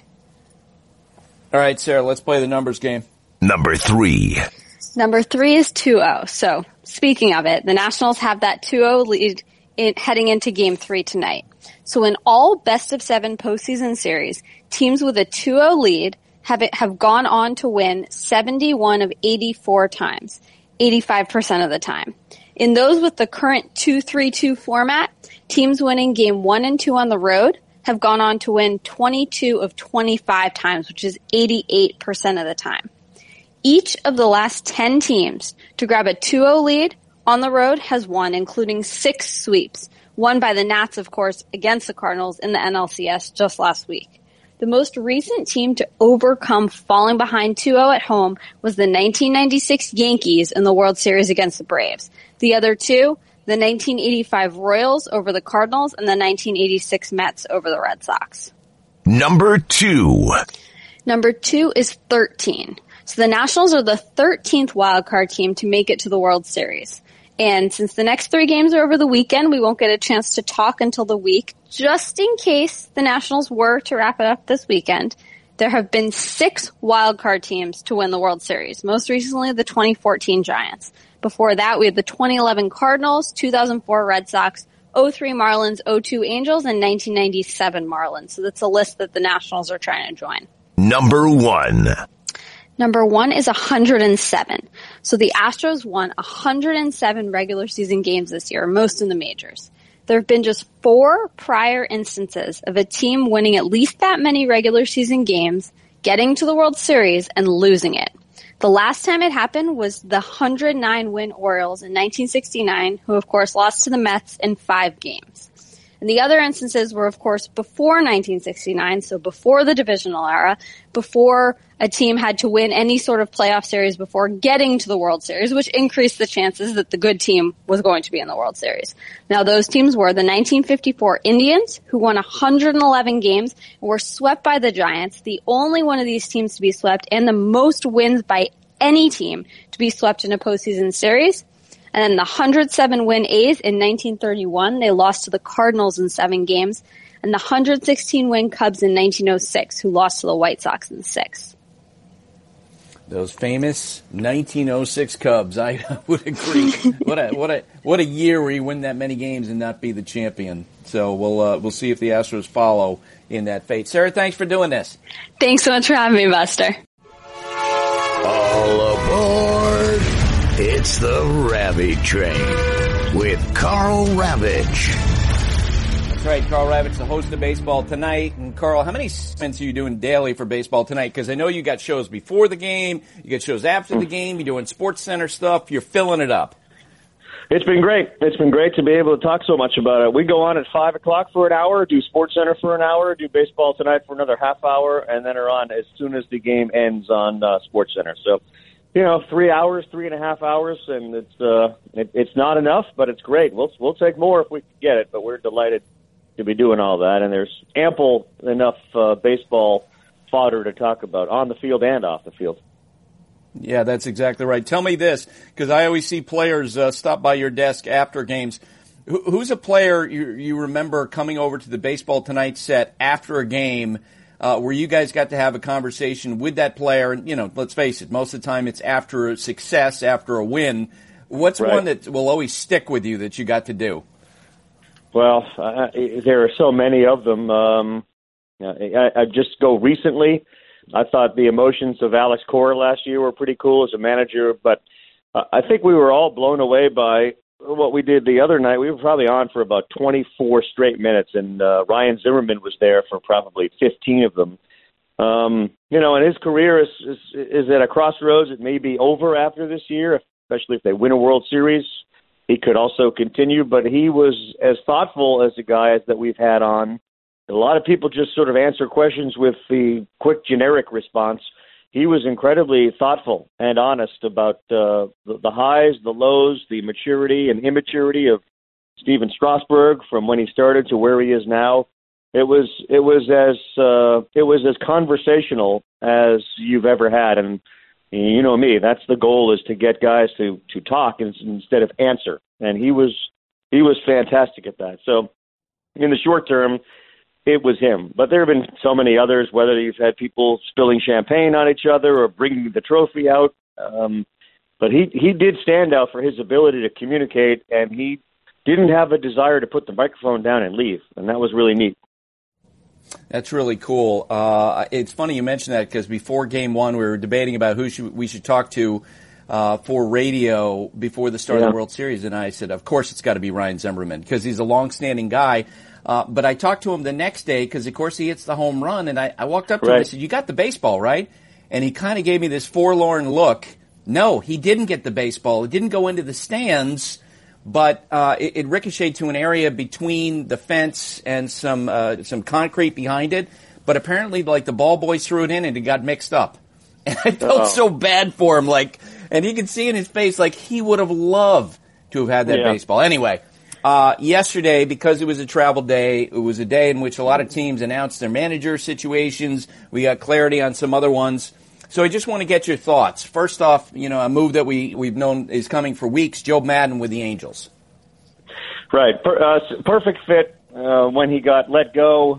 All right, Sarah, let's play the numbers game. Number 3. Number 3 is 2-0. So speaking of it, the Nationals have that 2-0 lead heading into Game 3 tonight. So in all best-of-7 postseason series, teams with a 2-0 lead have gone on to win 71 of 84 times, 85% of the time. In those with the current 2-3-2 format, teams winning Game 1 and 2 on the road have gone on to win 22 of 25 times, which is 88% of the time. Each of the last 10 teams to grab a 2-0 lead on the road has won, including 6 sweeps, won by the Nats, of course, against the Cardinals in the NLCS just last week. The most recent team to overcome falling behind 2-0 at home was the 1996 Yankees in the World Series against the Braves. The other two, the 1985 Royals over the Cardinals and the 1986 Mets over the Red Sox. Number 2. Number 2 is 13. So the Nationals are the 13th wildcard team to make it to the World Series. And since the next 3 games are over the weekend, we won't get a chance to talk until the week. Just in case the Nationals were to wrap it up this weekend, there have been 6 wildcard teams to win the World Series. Most recently, the 2014 Giants. Before that, we had the 2011 Cardinals, 2004 Red Sox, 03 Marlins, 02 Angels, and 1997 Marlins. So that's a list that the Nationals are trying to join. Number 1. Number 1 is 107. So the Astros won 107 regular season games this year, most in the majors. There have been just 4 prior instances of a team winning at least that many regular season games, getting to the World Series, and losing it. The last time it happened was the 109-win Orioles in 1969, who of course lost to the Mets in 5 games. And the other instances were, of course, before 1969, so before the divisional era, before a team had to win any sort of playoff series before getting to the World Series, which increased the chances that the good team was going to be in the World Series. Now, those teams were the 1954 Indians, who won 111 games and were swept by the Giants, the only one of these teams to be swept, and the most wins by any team to be swept in a postseason series. And then the 107-win A's in 1931, they lost to the Cardinals in 7 games. And the 116-win Cubs in 1906, who lost to the White Sox in 6. Those famous 1906 Cubs, I would agree. What a year where you win that many games and not be the champion. So we'll see if the Astros follow in that fate. Sarah, thanks for doing this. Thanks so much for having me, Buster. All aboard! It's the Ravage Train with Karl Ravech. right. Carl Ravitch, the host of Baseball Tonight. And Carl, how many segments are you doing daily for Baseball Tonight? Because I know you got shows before the game, you got shows after the game, you're doing Sports Center stuff, you're filling it up. It's been great. It's been great to be able to talk so much about it. We go on at 5 o'clock for an hour, do Sports Center for an hour, do Baseball Tonight for another half hour, and then are on as soon as the game ends on Sports Center. So, 3 hours, 3.5 hours, and it's not enough, but it's great. We'll take more if we can get it, but we're delighted to be doing all that, and there's ample enough baseball fodder to talk about on the field and off the field. Yeah, that's exactly right. Tell me this, because I always see players stop by your desk after games. Who's a player you remember coming over to the Baseball Tonight set after a game where you guys got to have a conversation with that player? And, let's face it, most of the time it's after a success, after a win. What's one that will always stick with you that you got to do? Well, there are so many of them. I just go recently. I thought the emotions of Alex Cora last year were pretty cool as a manager, but I think we were all blown away by what we did the other night. We were probably on for about 24 straight minutes, and Ryan Zimmerman was there for probably 15 of them. And his career is at a crossroads. It may be over after this year, especially if they win a World Series. He could also continue, but he was as thoughtful as the guys that we've had on. A lot of people just sort of answer questions with the quick generic response. He was incredibly thoughtful and honest about the highs, the lows, the maturity and immaturity of Steven Strasburg from when he started to where he is now. It was as conversational as you've ever had, and you know me. That's the goal, is to get guys to talk instead of answer. And he was fantastic at that. So in the short term, it was him. But there have been so many others, whether you've had people spilling champagne on each other or bringing the trophy out. But he did stand out for his ability to communicate, and he didn't have a desire to put the microphone down and leave. And that was really neat. That's really cool. It's funny you mentioned that, because before Game 1 we were debating about who we should talk to for radio before the start of the World Series, and I said, of course it's got to be Ryan Zimmerman, because he's a long-standing guy. But I talked to him the next day because, of course, he hits the home run. And I walked up to him and I said, you got the baseball, right? And he kind of gave me this forlorn look. No, he didn't get the baseball. It didn't go into the stands, but it ricocheted to an area between the fence and some concrete behind it. But apparently, the ball boys threw it in and it got mixed up. And I felt so bad for him. And you could see in his face, he would have loved to have had that baseball. Anyway. Yesterday, because it was a travel day, it was a day in which a lot of teams announced their manager situations. We got clarity on some other ones. So I just want to get your thoughts. First off, a move that we've known is coming for weeks, Joe Maddon with the Angels. Right. Perfect fit when he got let go.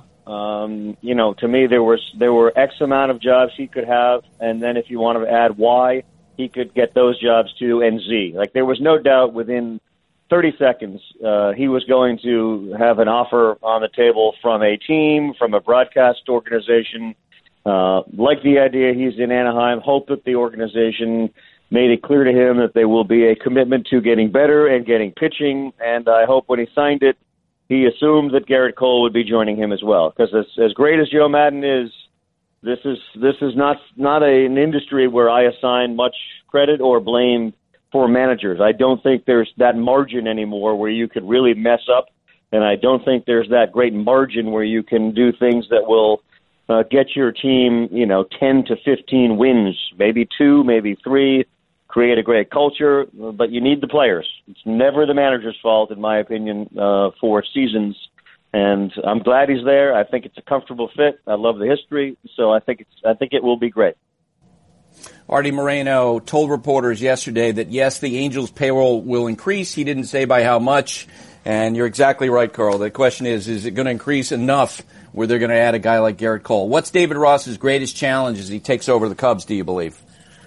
To me, there were X amount of jobs he could have, and then if you want to add Y, he could get those jobs too, and Z. There was no doubt within 30 seconds, he was going to have an offer on the table from a team, from a broadcast organization. Like the idea he's in Anaheim, hope that the organization made it clear to him that there will be a commitment to getting better and getting pitching. And I hope when he signed it, he assumed that Garrett Cole would be joining him as well. Because as great as Joe Maddon is, this is not an industry where I assign much credit or blame for managers. I don't think there's that margin anymore where you could really mess up, and I don't think there's that great margin where you can do things that will get your team, 10 to 15 wins, maybe 2, maybe 3, create a great culture, but you need the players. It's never the manager's fault, in my opinion, for seasons, and I'm glad he's there. I think it's a comfortable fit. I love the history, so I think it will be great. Artie Moreno told reporters yesterday that, yes, the Angels' payroll will increase. He didn't say by how much. And you're exactly right, Carl. The question is it going to increase enough where they're going to add a guy like Garrett Cole? What's David Ross's greatest challenge as he takes over the Cubs, do you believe?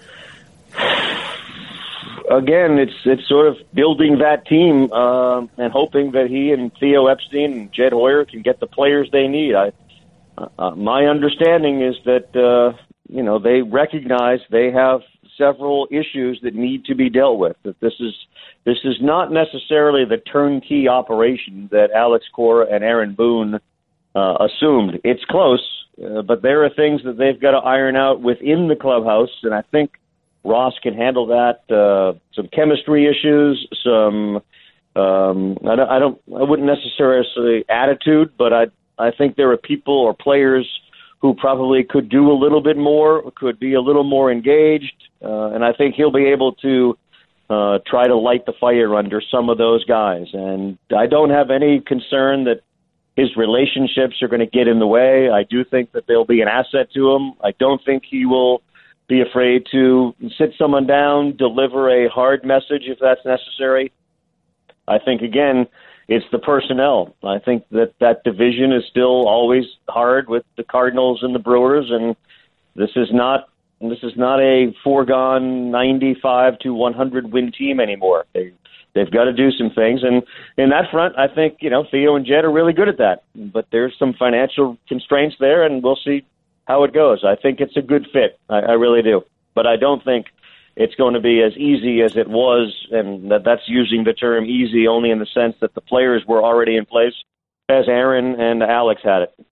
Again, it's sort of building that team and hoping that he and Theo Epstein and Jed Hoyer can get the players they need. My understanding is that they recognize they have several issues that need to be dealt with. That this is not necessarily the turnkey operation that Alex Cora and Aaron Boone assumed. It's close, but there are things that they've got to iron out within the clubhouse, and I think Ross can handle that. Some chemistry issues, some I wouldn't necessarily say attitude, but I think there are people or players who probably could do a little bit more, could be a little more engaged, and I think he'll be able to try to light the fire under some of those guys. And I don't have any concern that his relationships are going to get in the way. I do think that they'll be an asset to him. I don't think he will be afraid to sit someone down, deliver a hard message if that's necessary. I think, again, it's the personnel. I think that division is still always hard with the Cardinals and the Brewers, and this is not a foregone 95 to 100 win team anymore. They've got to do some things, and in that front, I think Theo and Jed are really good at that. But there's some financial constraints there, and we'll see how it goes. I think it's a good fit. I really do, but I don't think it's going to be as easy as it was, and that's using the term easy only in the sense that the players were already in place, as Aaron and Alex had it.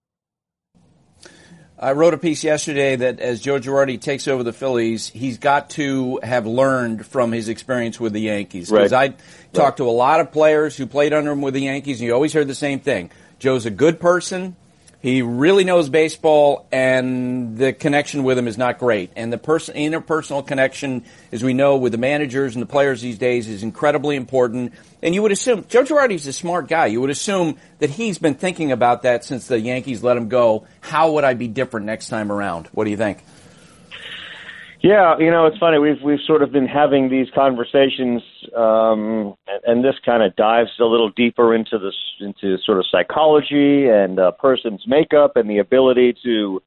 I wrote a piece yesterday that as Joe Girardi takes over the Phillies, he's got to have learned from his experience with the Yankees. Because I talked to a lot of players who played under him with the Yankees, and you always heard the same thing. Joe's a good person. He really knows baseball, and the connection with him is not great. And the interpersonal connection, as we know, with the managers and the players these days is incredibly important. And you would assume, Joe Girardi's a smart guy. You would assume that he's been thinking about that since the Yankees let him go. How would I be different next time around? What do you think? Yeah, it's funny. We've sort of been having these conversations, and this kind of dives a little deeper into sort of psychology and a person's makeup and the ability to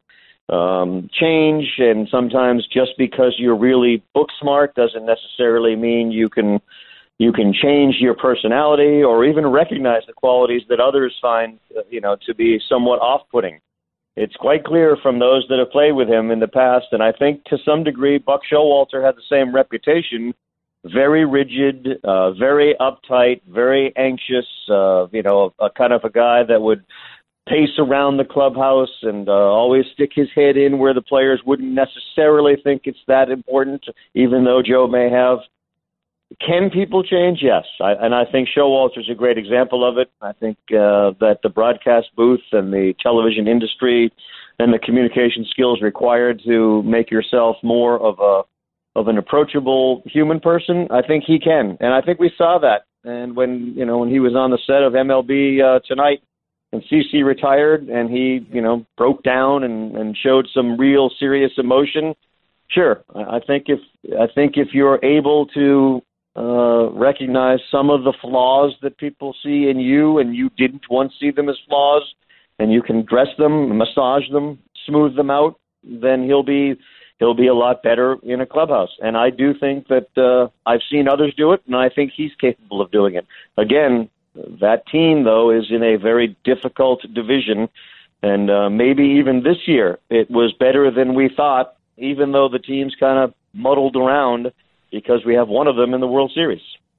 change. And sometimes just because you're really book smart doesn't necessarily mean you can change your personality or even recognize the qualities that others find to be somewhat off-putting. It's quite clear from those that have played with him in the past, and I think to some degree Buck Showalter had the same reputation, very rigid, very uptight, very anxious, a kind of a guy that would pace around the clubhouse and always stick his head in where the players wouldn't necessarily think it's that important, even though Joe may have. Can people change? Yes. I think Showalter's a great example of it. I think that the broadcast booth and the television industry and the communication skills required to make yourself more of an approachable human person, I think he can. And I think we saw that. And when he was on the set of MLB Tonight and CeCe retired and he, broke down and showed some real serious emotion, sure. I think if you're able to recognize some of the flaws that people see in you and you didn't once see them as flaws, and you can dress them, massage them, smooth them out, then he'll be a lot better in a clubhouse. And I do think that I've seen others do it, and I think he's capable of doing it. Again, that team, though, is in a very difficult division, and maybe even this year it was better than we thought, even though the team's kind of muddled around, because we have one of them in the World Series.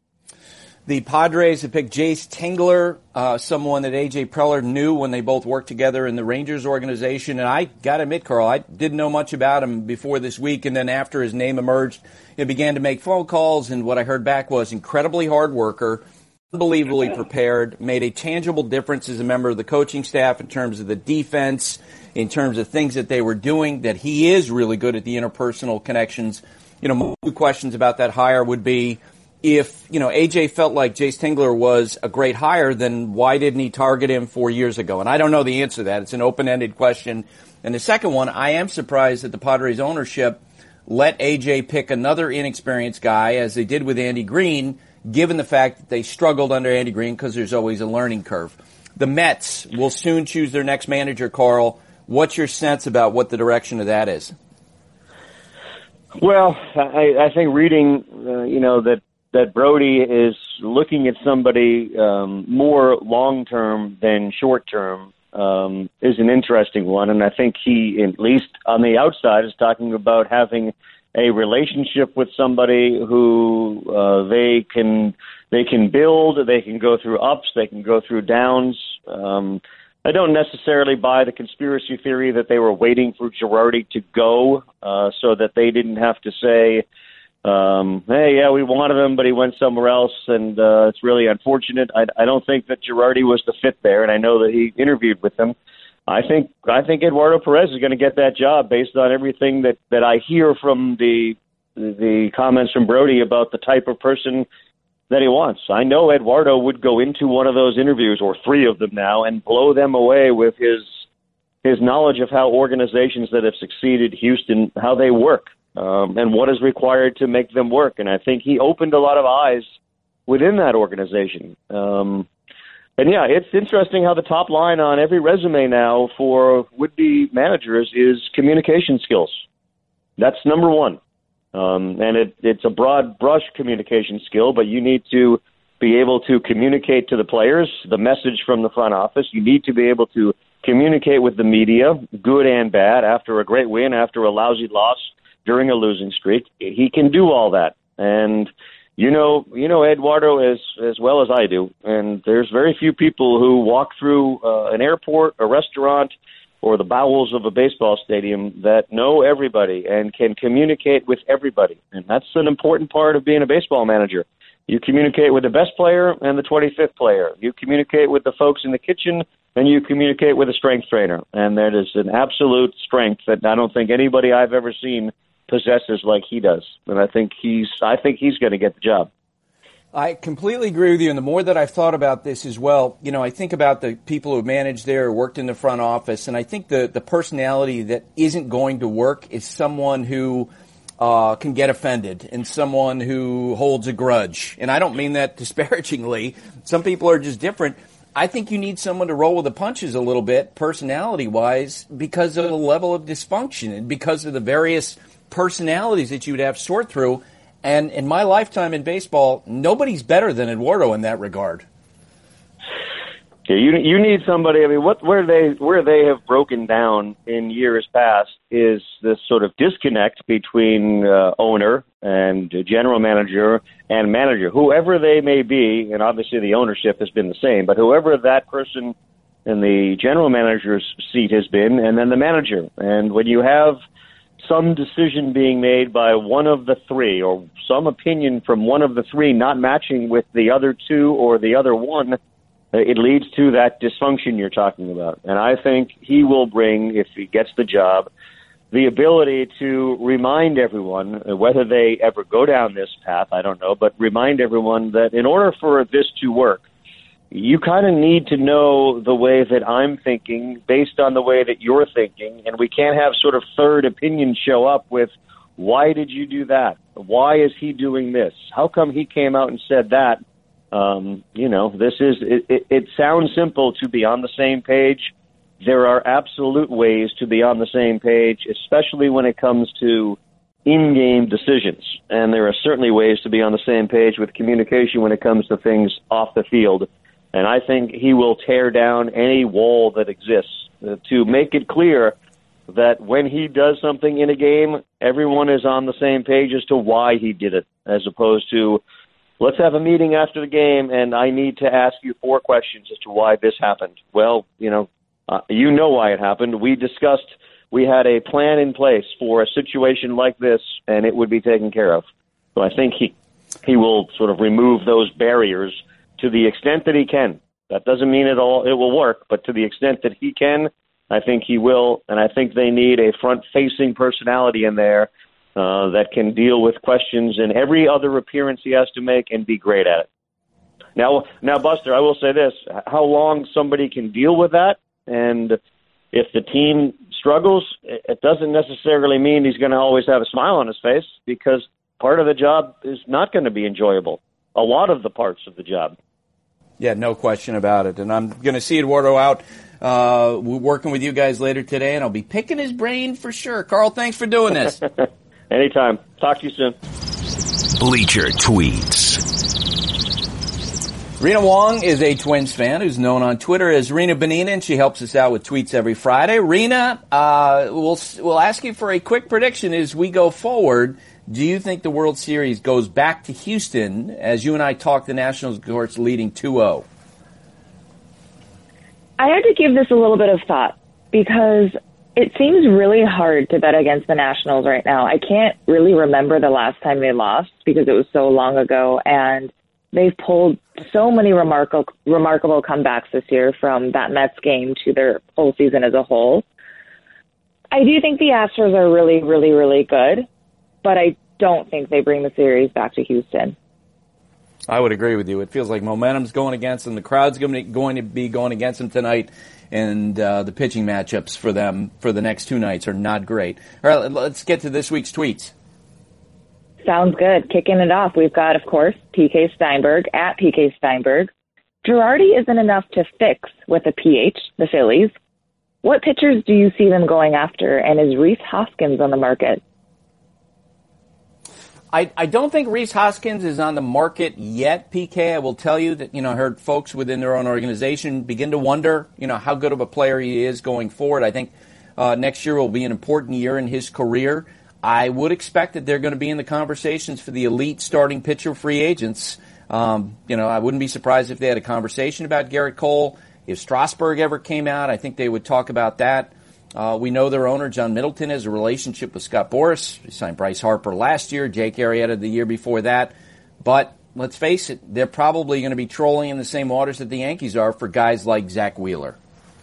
The Padres have picked Jace Tingler, someone that A.J. Preller knew when they both worked together in the Rangers organization. And I got to admit, Carl, I didn't know much about him before this week. And then after his name emerged, he began to make phone calls. And what I heard back was incredibly hard worker, unbelievably prepared, made a tangible difference as a member of the coaching staff in terms of the defense, in terms of things that they were doing, that he is really good at the interpersonal connections. My questions about that hire would be, if, AJ felt like Jace Tingler was a great hire, then why didn't he target him 4 years ago? And I don't know the answer to that. It's an open-ended question. And the second one, I am surprised that the Padres ownership let AJ pick another inexperienced guy, as they did with Andy Green, given the fact that they struggled under Andy Green because there's always a learning curve. The Mets will soon choose their next manager, Carl. What's your sense about what the direction of that is? Well, I think reading, that Brody is looking at somebody more long-term than short-term is an interesting one. And I think he, at least on the outside, is talking about having a relationship with somebody who they can build. They can go through ups. They can go through downs. I don't necessarily buy the conspiracy theory that they were waiting for Girardi to go so that they didn't have to say, hey, yeah, we wanted him, but he went somewhere else, and it's really unfortunate. I don't think that Girardi was the fit there, and I know that he interviewed with him. I think Eduardo Perez is going to get that job based on everything that I hear from the comments from Brody about the type of person that he wants. I know Eduardo would go into one of those interviews, or 3 of them now, and blow them away with his knowledge of how organizations that have succeeded, Houston, how they work, and what is required to make them work. And I think he opened a lot of eyes within that organization. And yeah, it's interesting how the top line on every resume now for would-be managers is communication skills. That's number one. And it's a broad brush communication skill, but you need to be able to communicate to the players the message from the front office. You need to be able to communicate with the media, good and bad, after a great win, after a lousy loss, during a losing streak. He can do all that. And you know Eduardo as well as I do, and there's very few people who walk through an airport, a restaurant, or the bowels of a baseball stadium that know everybody and can communicate with everybody. And that's an important part of being a baseball manager. You communicate with the best player and the 25th player. You communicate with the folks in the kitchen, and you communicate with a strength trainer. And that is an absolute strength that I don't think anybody I've ever seen possesses like he does. And I think he's going to get the job. I completely agree with you, and the more that I've thought about this as well, I think about the people who managed there, worked in the front office, and I think the personality that isn't going to work is someone who can get offended and someone who holds a grudge. And I don't mean that disparagingly. Some people are just different. I think you need someone to roll with the punches a little bit, personality-wise, because of the level of dysfunction and because of the various personalities that you'd have to sort through. And in my lifetime in baseball, nobody's better than Eduardo in that regard. Yeah, you need somebody. I mean, where they have broken down in years past is this sort of disconnect between owner and general manager and manager, whoever they may be. And obviously, the ownership has been the same, but whoever that person in the general manager's seat has been, and then the manager. And when you have some decision being made by one of the 3, or some opinion from one of the 3 not matching with the other 2 or the other 1, it leads to that dysfunction you're talking about. And I think he will bring, if he gets the job, the ability to remind everyone, whether they ever go down this path, I don't know, but remind everyone that in order for this to work, you kind of need to know the way that I'm thinking based on the way that you're thinking, and we can't have sort of third opinions show up with, why did you do that? Why is he doing this? How come he came out and said that? It sounds simple to be on the same page. There are absolute ways to be on the same page, especially when it comes to in-game decisions. And there are certainly ways to be on the same page with communication when it comes to things off the field. And I think he will tear down any wall that exists to make it clear that when he does something in a game, everyone is on the same page as to why he did it, as opposed to, let's have a meeting after the game, and I need to ask you 4 questions as to why this happened. Well, you know why it happened. We had a plan in place for a situation like this, and it would be taken care of. So I think he will sort of remove those barriers to the extent that he can. That doesn't mean it will work, but to the extent that he can, I think he will, and I think they need a front-facing personality in there that can deal with questions in every other appearance he has to make and be great at it. Now, Buster, I will say this, how long somebody can deal with that, and if the team struggles, it doesn't necessarily mean he's going to always have a smile on his face, because part of the job is not going to be enjoyable. A lot of the parts of the job. Yeah, no question about it. And I'm going to see Eduardo out working with you guys later today, and I'll be picking his brain for sure. Carl, thanks for doing this. Anytime. Talk to you soon. Bleacher Tweets. Rena Wong is a Twins fan who's known on Twitter as Rena Bonina, and she helps us out with tweets every Friday. Rena, we'll ask you for a quick prediction as we go forward. Do you think the World Series goes back to Houston? As you and I talked, the Nationals, of course, leading 2-0. I had to give this a little bit of thought because it seems really hard to bet against the Nationals right now. I can't really remember the last time they lost because it was so long ago, and they've pulled so many remarkable comebacks this year, from that Mets game to their whole season as a whole. I do think the Astros are really, really, really good, but I don't think they bring the series back to Houston. I would agree with you. It feels like momentum's going against them. The crowd's going to be going against them tonight, and the pitching matchups for them for the next 2 nights are not great. All right, let's get to this week's tweets. Sounds good. Kicking it off, we've got, of course, PK Steinberg at PK Steinberg. Girardi isn't enough to fix with a PH, the Phillies. What pitchers do you see them going after, and is Rhys Hoskins on the market? I don't think Rhys Hoskins is on the market yet, PK. I will tell you that, I heard folks within their own organization begin to wonder, how good of a player he is going forward. I think next year will be an important year in his career. I would expect that they're going to be in the conversations for the elite starting pitcher free agents. I wouldn't be surprised if they had a conversation about Garrett Cole. If Strasburg ever came out, I think they would talk about that. We know their owner, John Middleton, has a relationship with Scott Boras. He signed Bryce Harper last year, Jake Arrieta the year before that. But let's face it, they're probably going to be trolling in the same waters that the Yankees are for guys like Zach Wheeler.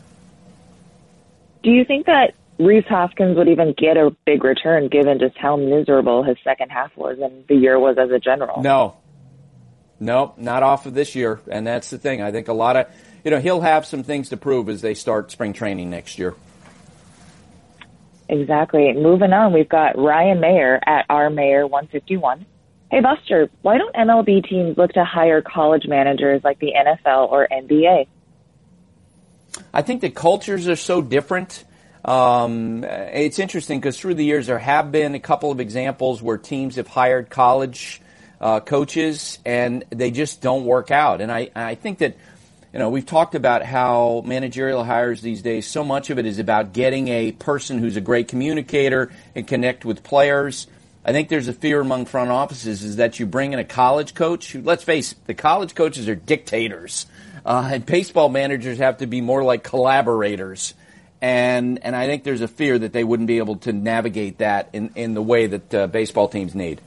Do you think that Rhys Hoskins would even get a big return given just how miserable his second half was and the year was as a general? No, not off of this year. And that's the thing. I think a lot of, he'll have some things to prove as they start spring training next year. Exactly. Moving on, we've got Ryan Mayer at rmayer151. Hey, Buster, why don't MLB teams look to hire college managers like the NFL or NBA? I think the cultures are so different. It's interesting because through the years there have been a couple of examples where teams have hired college coaches and they just don't work out. And I think that, we've talked about how managerial hires these days, so much of it is about getting a person who's a great communicator and connect with players. I think there's a fear among front offices is that you bring in a college coach who, let's face it, the college coaches are dictators. And baseball managers have to be more like collaborators. And I think there's a fear that they wouldn't be able to navigate that in the way that baseball teams need.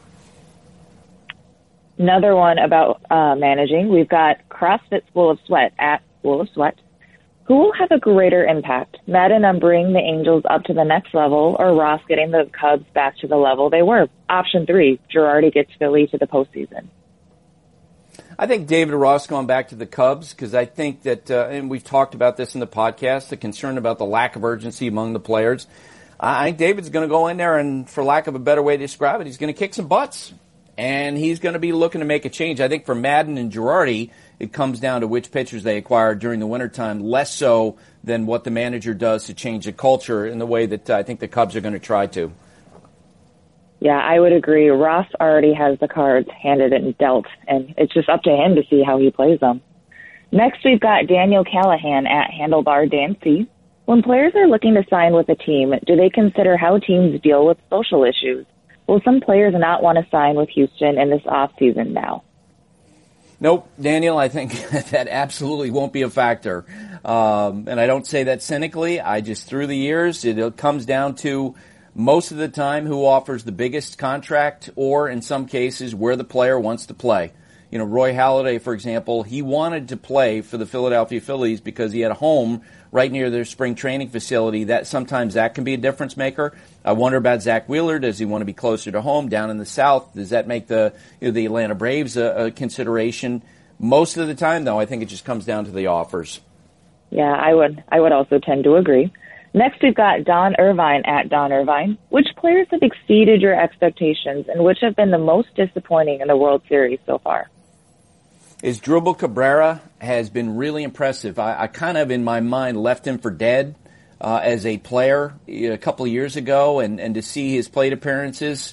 Another one about managing. We've got CrossFit School of Sweat at School of Sweat. Who will have a greater impact? Madden on bringing the Angels up to the next level, or Ross getting the Cubs back to the level they were? Option 3, Girardi gets Philly to the postseason. I think David Ross going back to the Cubs because I think that, and we've talked about this in the podcast, the concern about the lack of urgency among the players. I think David's going to go in there and, for lack of a better way to describe it, he's going to kick some butts. And he's going to be looking to make a change. I think for Madden and Girardi, it comes down to which pitchers they acquire during the wintertime, less so than what the manager does to change the culture in the way that I think the Cubs are going to try to. Yeah, I would agree. Ross already has the cards handed and dealt, and it's just up to him to see how he plays them. Next, we've got Daniel Callahan at Handlebar Dancy. When players are looking to sign with a team, do they consider how teams deal with social issues? Will some players not want to sign with Houston in this offseason now? Nope, Daniel, I think that absolutely won't be a factor. And I don't say that cynically. I just, through the years, it comes down to most of the time who offers the biggest contract or, in some cases, where the player wants to play. Roy Halladay, for example, he wanted to play for the Philadelphia Phillies because he had a home right near their spring training facility. Sometimes that can be a difference maker. I wonder about Zach Wheeler. Does he want to be closer to home down in the South? Does that make the Atlanta Braves a consideration? Most of the time, though, I think it just comes down to the offers. Yeah, I would also tend to agree. Next, we've got Don Irvine at Don Irvine. Which players have exceeded your expectations and which have been the most disappointing in the World Series so far? Asdrubal Cabrera has been really impressive. I kind of, in my mind, left him for dead as a player a couple of years ago, and to see his plate appearances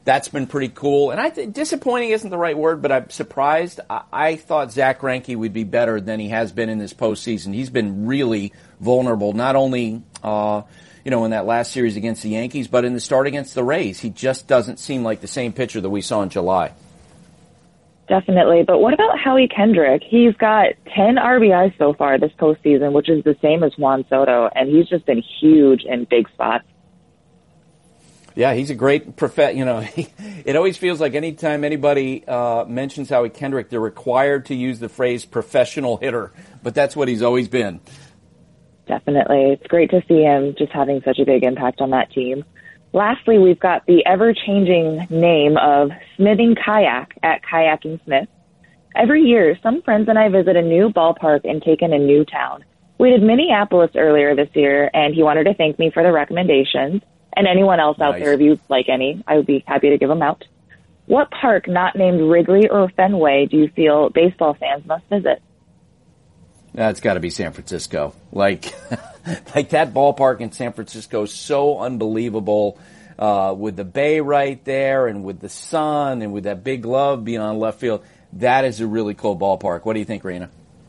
That's been pretty cool. And I think disappointing isn't the right word, but I'm surprised. I thought Zach Greinke would be better than he has been in this postseason. He's been really vulnerable, not only in that last series against the Yankees, but in the start against the Rays. He just doesn't seem like the same pitcher that we saw in July. Definitely. But what about Howie Kendrick? He's got 10 RBIs so far this postseason, which is the same as Juan Soto, and he's just been huge in big spots. Yeah, he's a great it always feels like anytime anybody mentions Howie Kendrick, they're required to use the phrase professional hitter, but that's what he's always been. Definitely. It's great to see him just having such a big impact on that team. Lastly, we've got the ever-changing name of Smithing Kayak at Kayaking Smith. Every year, some friends and I visit a new ballpark and take in a new town. We did Minneapolis earlier this year, and he wanted to thank me for the recommendations. And anyone else out there, if you like any, I would be happy to give them out. What park not named Wrigley or Fenway do you feel baseball fans must visit? That's got to be San Francisco. Like that ballpark in San Francisco is so unbelievable, with the bay right there and with the sun and with that big glove being on left field. That is a really cool ballpark. What do you think, Rena?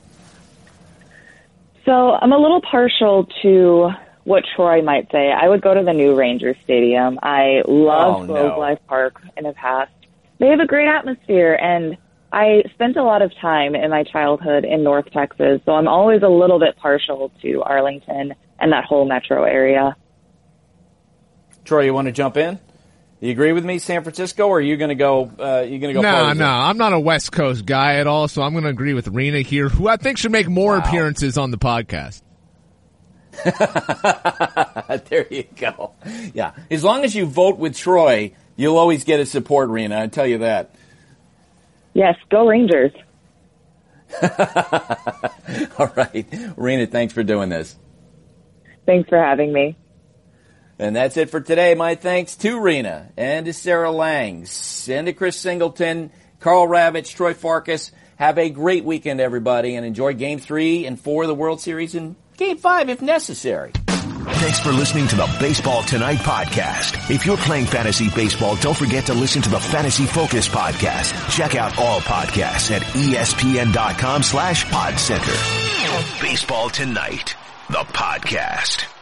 So I'm a little partial to what Troy might say. I would go to the new Rangers Stadium. I loved Globe Life Park in the past. They have a great atmosphere, and I spent a lot of time in my childhood in North Texas, so I'm always a little bit partial to Arlington and that whole metro area. Troy, you want to jump in? You agree with me, San Francisco, or are you going to go? No, I'm not a West Coast guy at all, so I'm going to agree with Rena here, who I think should make more appearances on the podcast. There you go. Yeah, as long as you vote with Troy, you'll always get his support, Rena. I tell you that. Yes, go Rangers. All right, Rena, thanks for doing this. Thanks for having me. And that's it for today. My thanks to Rena and to Sarah Langs and to Chris Singleton, Carl Ravitch, Troy Farkas. Have a great weekend, everybody, and enjoy Game 3 and 4 of the World Series and Game 5 if necessary. Thanks for listening to the Baseball Tonight podcast. If you're playing fantasy baseball, don't forget to listen to the Fantasy Focus podcast. Check out all podcasts at ESPN.com/PodCenter. Baseball Tonight, the podcast.